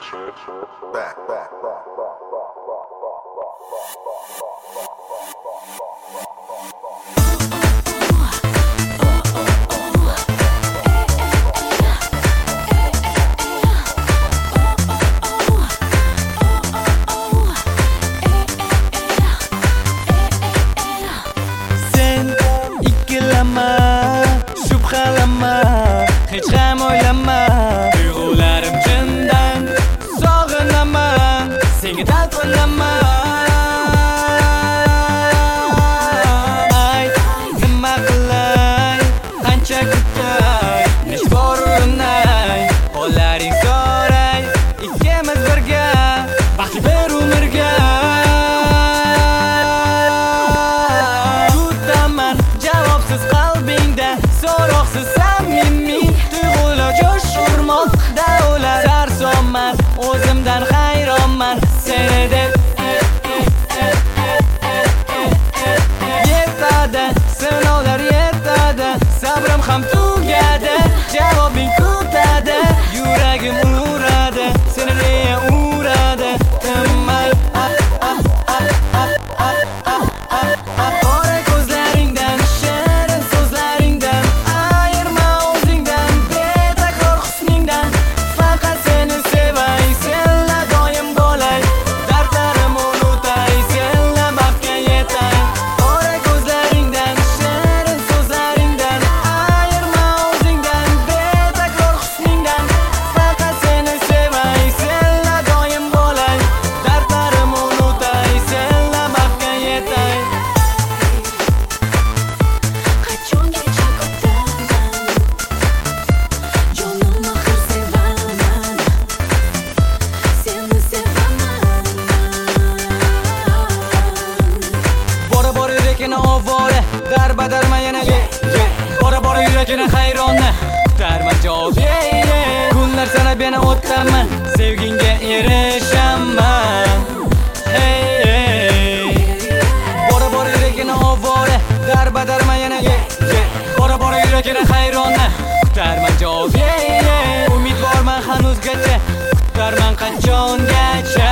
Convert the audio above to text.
back. Shubhalama, hech ham o'ylama, tuyg'ularim chindan sog'inaman, senga talpinaman. Ay, nima qilay, qancha kutay, nesh bor urinay, qo'llaring so'ray, ikkimiz birga, baxtli bir umrga. Kutaman javobsiz qalbingda, so'roqsiz samimiy tuyg'ular jo'sh urmoqda ular. Sarsonman, o'zimdan hayronman, seni deb yetadi, sinovlar yetadi, sabrim ham tugadi, javobing kutadi, yuragim uradi, seni deya uradi. Tinmay qora ko'zlaringdan, shirin so'zlaringdan, ayirma o'zingdan, betakror husningdan. Faqat seni sevay, senla doim bo'lay, dardlarim unutay, senla baxtga yetay. Qora ko'zlaringdan, shirin so'zlaringdan, ayirma o'zingdan, betakror husningdan. Faqat seni sevay, senla doim bo'lay, dardlarim unutay, senla baxtga yetay. Qachongacha kutaman, jonim oxir sevaman, seni sevaman. Bora yurakini ovora, darma yana bora yurakini hayronni kutarman javob. Kunlar sanab yana o'taman, sevgingga erishaman. Bora yurakini ovora, darma yana bora yurakini hayronni kutarman javob. Umid borman hanuzgacha, kutarman qachongacha.